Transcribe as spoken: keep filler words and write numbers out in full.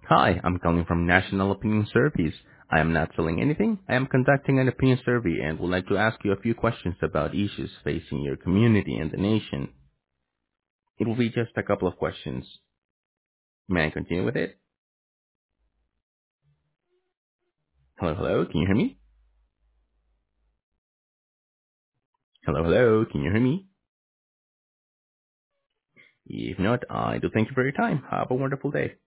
Hi, I'm calling from National Opinion Surveys. I am not selling anything. I am conducting an opinion survey and would like to ask you a few questions about issues facing your community and the nation. It will be just a couple of questions. May I continue with it? Hello, hello, can you hear me? Hello, hello, can you hear me? If not, I do thank you for your time. Have a wonderful day.